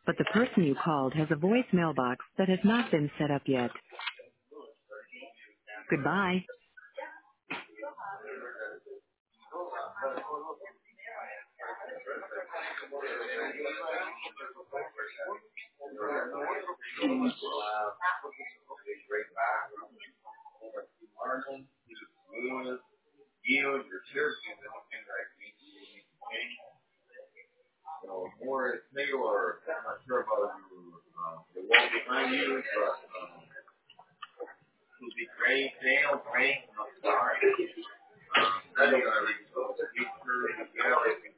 but the person you called has a voicemail box that has not been set up yet. Goodbye. Yield, your charity, and everything like so more new or I'm not sure about the wall behind you, but it would be great, Dale, great, I'm sorry. Then you're going to picture together.